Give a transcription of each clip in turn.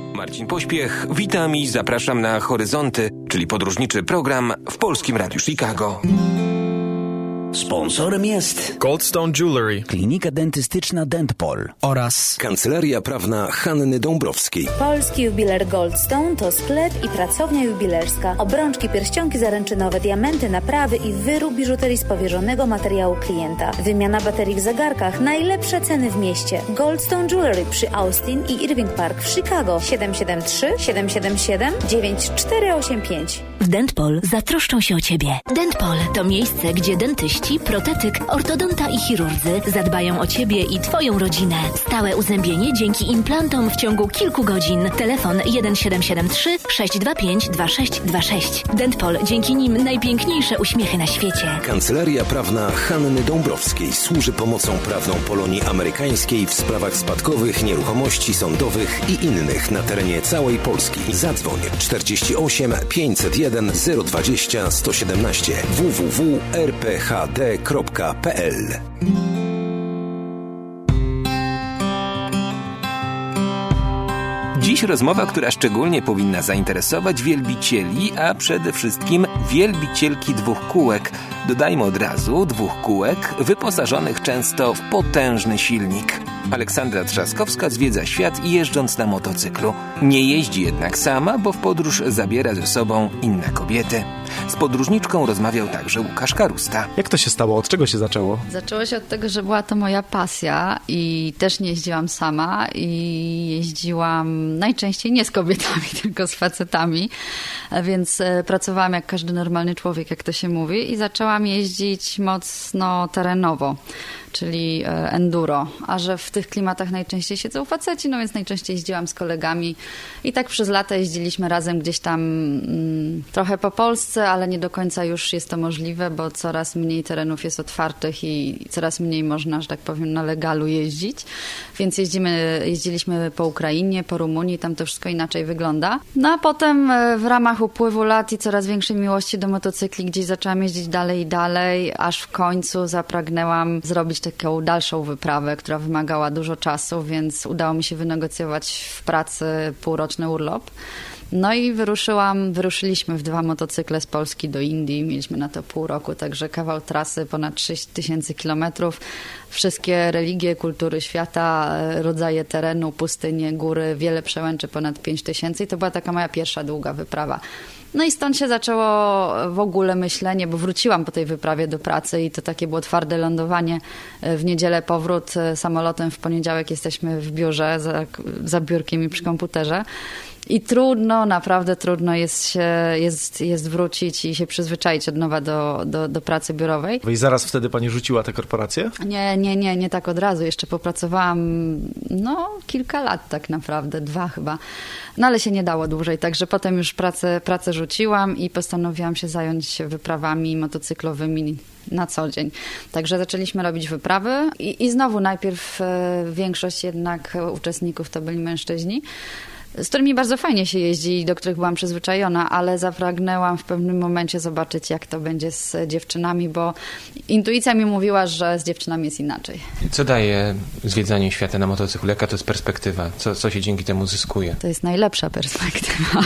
Marcin Pośpiech, witam i zapraszam na Horyzonty, czyli podróżniczy program w Polskim Radiu Chicago. Sponsorem jest Goldstone Jewelry, klinika dentystyczna Dentpol oraz kancelaria prawna Hanny Dąbrowskiej. Polski jubiler Goldstone to sklep i pracownia jubilerska. Obrączki, pierścionki zaręczynowe, diamenty, naprawy i wyrób biżuterii z powierzonego materiału klienta. Wymiana baterii w zegarkach. Najlepsze ceny w mieście. Goldstone Jewelry przy Austin i Irving Park w Chicago. 773-777-9485. W Dentpol zatroszczą się o Ciebie. Dentpol to miejsce, gdzie dentyści, protetyk, ortodonta i chirurdzy zadbają o Ciebie i Twoją rodzinę. Stałe uzębienie dzięki implantom w ciągu kilku godzin. Telefon 1773 625 2626. Dentpol, dzięki nim najpiękniejsze uśmiechy na świecie. Kancelaria prawna Hanny Dąbrowskiej służy pomocą prawną Polonii Amerykańskiej w sprawach spadkowych, nieruchomości sądowych i innych na terenie całej Polski. Zadzwoń 48 501 020 117 www.rphd.pl. Dziś rozmowa, która szczególnie powinna zainteresować wielbicieli, a przede wszystkim wielbicielki dwóch kółek. Dodajmy od razu, dwóch kółek wyposażonych często w potężny silnik. Aleksandra Trzaskowska zwiedza świat jeżdżąc na motocyklu. Nie jeździ jednak sama, bo w podróż zabiera ze sobą inne kobiety. Z podróżniczką rozmawiał także Łukasz Karusta. Jak to się stało? Od czego się zaczęło? Zaczęło się od tego, że była to moja pasja i też nie jeździłam sama i jeździłam najczęściej nie z kobietami, tylko z facetami, więc pracowałam jak każdy normalny człowiek, jak to się mówi, i zaczęłam jeździć mocno terenowo, czyli enduro, a że w tych klimatach najczęściej siedzą faceci, no więc najczęściej jeździłam z kolegami i tak przez lata jeździliśmy razem gdzieś tam trochę po Polsce, ale nie do końca już jest to możliwe, bo coraz mniej terenów jest otwartych i coraz mniej można, że tak powiem, na legalu jeździć, więc jeździliśmy po Ukrainie, po Rumunii, tam to wszystko inaczej wygląda. No a potem w ramach upływu lat i coraz większej miłości do motocykli gdzieś zaczęłam jeździć dalej i dalej, aż w końcu zapragnęłam zrobić taką dalszą wyprawę, która wymagała dużo czasu, więc udało mi się wynegocjować w pracy półroczny urlop. No i wyruszyliśmy w 2 motocykle z Polski do Indii. Mieliśmy na to pół roku, także kawał trasy, ponad 6000 kilometrów. Wszystkie religie, kultury świata, rodzaje terenu, pustynie, góry, wiele przełęczy, ponad 5000 i to była taka moja pierwsza długa wyprawa. No i stąd się zaczęło w ogóle myślenie, bo wróciłam po tej wyprawie do pracy i to takie było twarde lądowanie. W niedzielę powrót samolotem, w poniedziałek jesteśmy w biurze, za biurkiem i przy komputerze. I trudno, naprawdę trudno jest wrócić i się przyzwyczaić od nowa do pracy biurowej. I zaraz wtedy pani rzuciła tę korporację? Nie tak od razu. Jeszcze popracowałam kilka lat tak naprawdę, 2 chyba. No ale się nie dało dłużej, także potem już pracę rzuciłam i postanowiłam się zająć wyprawami motocyklowymi na co dzień. Także zaczęliśmy robić wyprawy i znowu najpierw większość jednak uczestników to byli mężczyźni, z którymi bardzo fajnie się jeździ i do których byłam przyzwyczajona, ale zapragnęłam w pewnym momencie zobaczyć, jak to będzie z dziewczynami, bo intuicja mi mówiła, że z dziewczynami jest inaczej. Co daje zwiedzanie świata na motocyklu? Jaka to jest perspektywa? Co się dzięki temu zyskuje? To jest najlepsza perspektywa,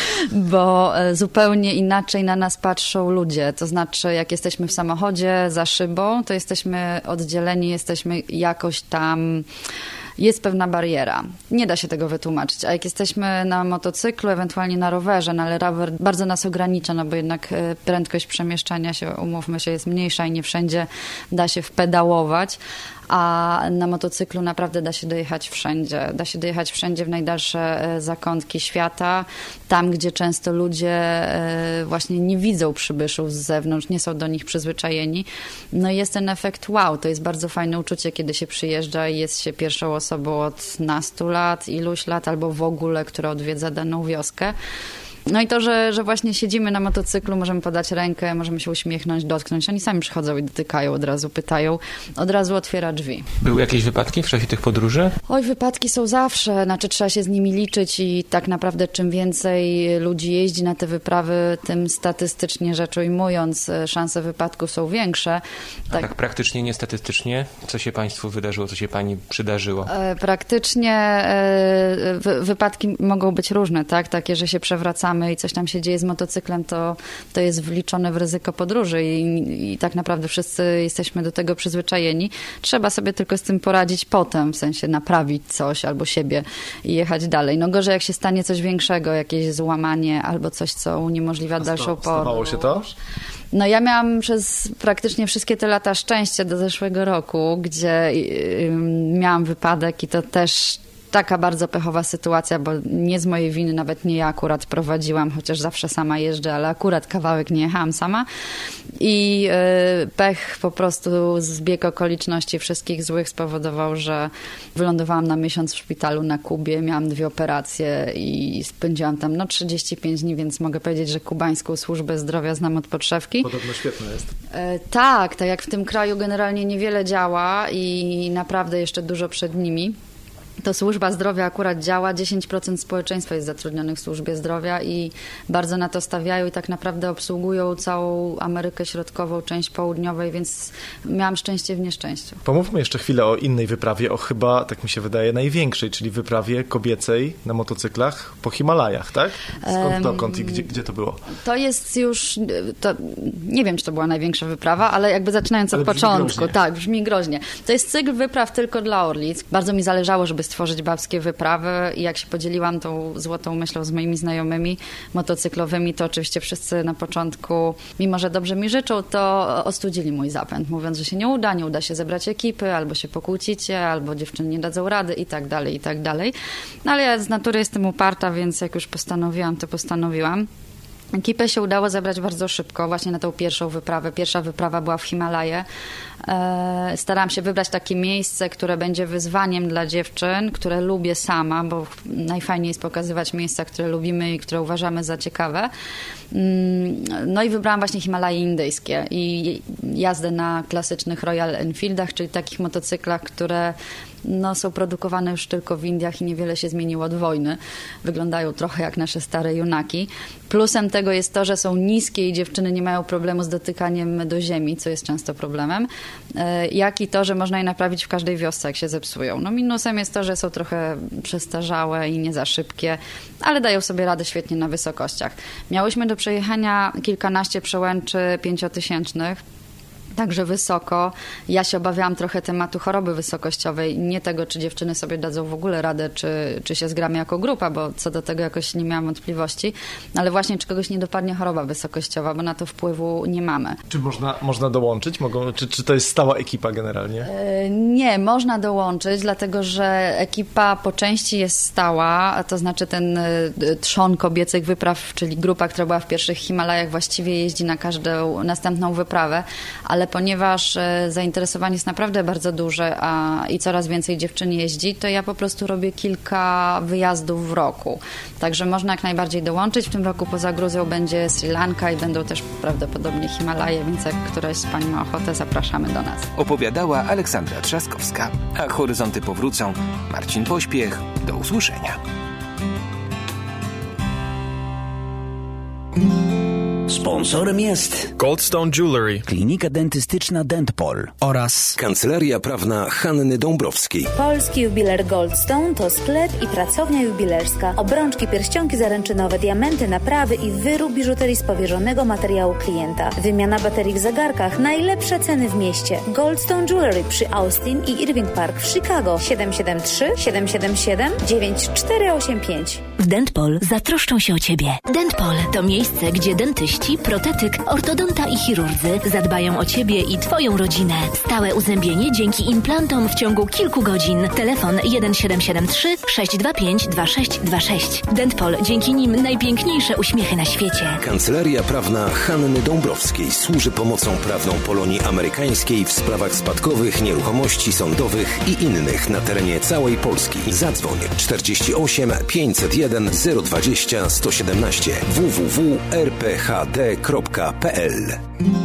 bo zupełnie inaczej na nas patrzą ludzie. To znaczy, jak jesteśmy w samochodzie za szybą, to jesteśmy oddzieleni, jesteśmy jakoś tam... Jest pewna bariera. Nie da się tego wytłumaczyć. A jak jesteśmy na motocyklu, ewentualnie na rowerze, no ale rower bardzo nas ogranicza, no bo jednak prędkość przemieszczania się, umówmy się, jest mniejsza i nie wszędzie da się wpedałować. A na motocyklu naprawdę da się dojechać wszędzie. Da się dojechać wszędzie w najdalsze zakątki świata, tam gdzie często ludzie właśnie nie widzą przybyszów z zewnątrz, nie są do nich przyzwyczajeni. No i jest ten efekt wow, to jest bardzo fajne uczucie, kiedy się przyjeżdża i jest się pierwszą osobą od nastu lat, iluś lat, albo w ogóle, która odwiedza daną wioskę. No i to, że właśnie siedzimy na motocyklu, możemy podać rękę, możemy się uśmiechnąć, dotknąć. Oni sami przychodzą i dotykają, od razu pytają, od razu otwiera drzwi. Były jakieś wypadki w czasie tych podróży? Oj, wypadki są zawsze, znaczy trzeba się z nimi liczyć i tak naprawdę czym więcej ludzi jeździ na te wyprawy, tym statystycznie rzecz ujmując, szanse wypadków są większe. Tak praktycznie, nie statystycznie? Co się państwu wydarzyło, co się pani przydarzyło? Praktycznie wypadki mogą być różne, tak? Takie, że się przewracamy i coś tam się dzieje z motocyklem, to jest wliczone w ryzyko podróży i tak naprawdę wszyscy jesteśmy do tego przyzwyczajeni. Trzeba sobie tylko z tym poradzić potem, w sensie naprawić coś albo siebie i jechać dalej. No gorzej jak się stanie coś większego, jakieś złamanie albo coś, co uniemożliwia dalszą podróż. Stawało się to? No ja miałam przez praktycznie wszystkie te lata szczęście do zeszłego roku, gdzie miałam wypadek i to też taka bardzo pechowa sytuacja, bo nie z mojej winy, nawet nie ja akurat prowadziłam, chociaż zawsze sama jeżdżę, ale akurat kawałek nie jechałam sama. I pech po prostu, zbieg okoliczności wszystkich złych spowodował, że wylądowałam na miesiąc w szpitalu na Kubie, miałam 2 operacje i spędziłam tam 35 dni, więc mogę powiedzieć, że kubańską służbę zdrowia znam od podszewki. Podobno świetna jest. Tak jak w tym kraju generalnie niewiele działa i naprawdę jeszcze dużo przed nimi. To służba zdrowia akurat działa, 10% społeczeństwa jest zatrudnionych w służbie zdrowia i bardzo na to stawiają i tak naprawdę obsługują całą Amerykę Środkową, część południowej, więc miałam szczęście w nieszczęściu. Pomówmy jeszcze chwilę o innej wyprawie, o chyba, tak mi się wydaje, największej, czyli wyprawie kobiecej na motocyklach po Himalajach, tak? Skąd dokąd i gdzie to było? To jest już, nie wiem, czy to była największa wyprawa, ale jakby zaczynając od początku. Groźnie. Tak, brzmi groźnie. To jest cykl wypraw tylko dla Orlic. Bardzo mi zależało, żeby stworzyć babskie wyprawy i jak się podzieliłam tą złotą myślą z moimi znajomymi motocyklowymi, to oczywiście wszyscy na początku, mimo że dobrze mi życzą, to ostudzili mój zapęd, mówiąc, że się nie uda się zebrać ekipy, albo się pokłócicie, albo dziewczyny nie dadzą rady i tak dalej, i tak dalej. No ale ja z natury jestem uparta, więc jak już postanowiłam, to postanowiłam. Ekipę się udało zebrać bardzo szybko, właśnie na tą pierwszą wyprawę. Pierwsza wyprawa była w Himalaje. Starałam się wybrać takie miejsce, które będzie wyzwaniem dla dziewczyn, które lubię sama, bo najfajniej jest pokazywać miejsca, które lubimy i które uważamy za ciekawe. No i wybrałam właśnie Himalaje indyjskie i jazdę na klasycznych Royal Enfieldach, czyli takich motocyklach, które są produkowane już tylko w Indiach i niewiele się zmieniło od wojny. Wyglądają trochę jak nasze stare junaki. Plusem tego jest to, że są niskie i dziewczyny nie mają problemu z dotykaniem do ziemi, co jest często problemem, jak i to, że można je naprawić w każdej wiosce, jak się zepsują. No minusem jest to, że są trochę przestarzałe i nie za szybkie, ale dają sobie radę świetnie na wysokościach. Miałyśmy do przejechania kilkanaście przełęczy 5000, także wysoko. Ja się obawiałam trochę tematu choroby wysokościowej, nie tego, czy dziewczyny sobie dadzą w ogóle radę, czy się zgramy jako grupa, bo co do tego jakoś nie miałam wątpliwości, ale właśnie czy kogoś nie dopadnie choroba wysokościowa, bo na to wpływu nie mamy. Czy można dołączyć? Czy to jest stała ekipa generalnie? Nie, można dołączyć, dlatego że ekipa po części jest stała, to znaczy ten trzon kobiecych wypraw, czyli grupa, która była w pierwszych Himalajach, właściwie jeździ na każdą następną wyprawę, ale ponieważ zainteresowanie jest naprawdę bardzo duże i coraz więcej dziewczyn jeździ, to ja po prostu robię kilka wyjazdów w roku. Także można jak najbardziej dołączyć. W tym roku poza Gruzją będzie Sri Lanka i będą też prawdopodobnie Himalaje, więc jak któraś z pań ma ochotę, zapraszamy do nas. Opowiadała Aleksandra Trzaskowska. A horyzonty powrócą. Marcin Pośpiech. Do usłyszenia. Sponsorem jest Goldstone Jewelry, klinika dentystyczna Dentpol oraz Kancelaria Prawna Hanny Dąbrowskiej. Polski jubiler Goldstone to sklep i pracownia jubilerska. Obrączki, pierścionki zaręczynowe, diamenty, naprawy i wyrób biżuterii z powierzonego materiału klienta. Wymiana baterii w zegarkach. Najlepsze ceny w mieście. Goldstone Jewelry przy Austin i Irving Park w Chicago. 773 777 9485. W Dentpol zatroszczą się o Ciebie. Dentpol to miejsce, gdzie dentyści, dentysci, protetyk, ortodonta i chirurdzy zadbają o Ciebie i Twoją rodzinę. Stałe uzębienie dzięki implantom w ciągu kilku godzin. Telefon 1773 625 2626. Dentpol, dzięki nim najpiękniejsze uśmiechy na świecie. Kancelaria Prawna Hanny Dąbrowskiej służy pomocą prawną Polonii Amerykańskiej w sprawach spadkowych, nieruchomości sądowych i innych na terenie całej Polski. Zadzwoń 48 501 020 117 www.rphd.pl.